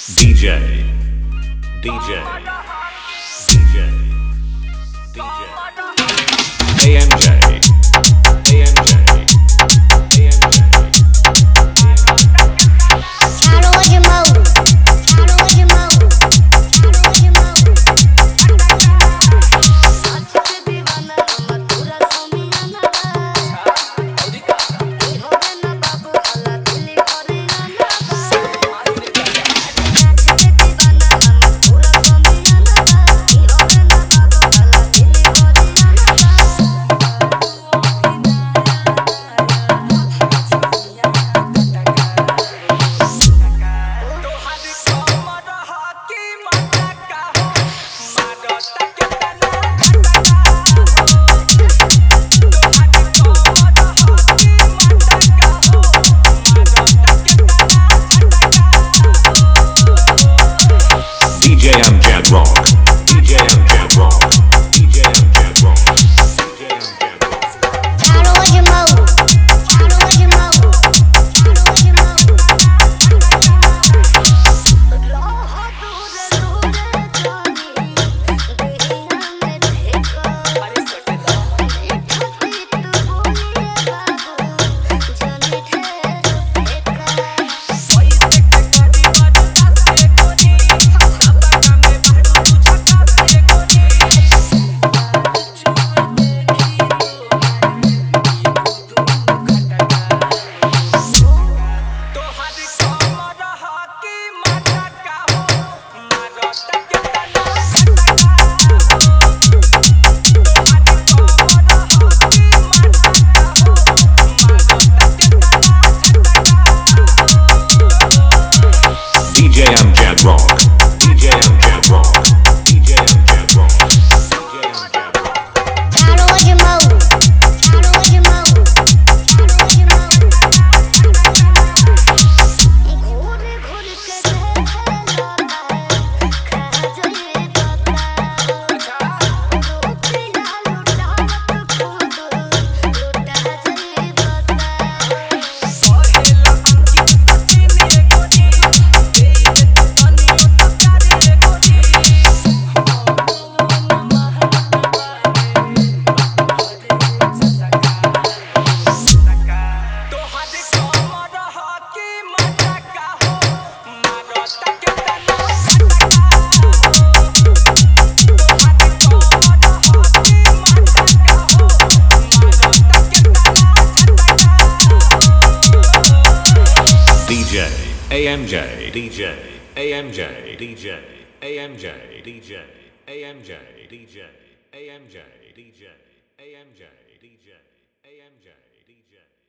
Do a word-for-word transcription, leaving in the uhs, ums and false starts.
D J, D J, D J, D J, A M J, A M J, A M J. Challenge mode, challenge mode, challenge mode. नाच के दीवाना हमर पूरा समियाना औरी का ई होवे ना बाबू हला दिल्ली हरियाणा नाच के दीवाना हमर पूरा समियाना ई होवे ना बाबू हला Delhi D J Amjad Rock, D J Amjad Rock, D J Amjad Rock, D J Amjad Rock. challenge mode, challenge mode, challenge mode. राह दूर दूर जानी देहिया में ठेका अरे सटदा ठकी तू बोलिए बाबू जानी ठेका कोई से कदी बदता से कोनी सब काम में भरू तू छक्का से कोनी D J Amjad Rock, D J Amjad Rock, D J Amjad Rock, D J Amjad Rock. challenge mode, challenge mode, challenge mode. घूर घूर के देखे लाता खा जाए बाता रुपया लुटावत खुद लुटा जाए बाता D J A M J, D J A M J, D J A M J, D J A M J, D J A M J, D J A M J, D J A M J, D J.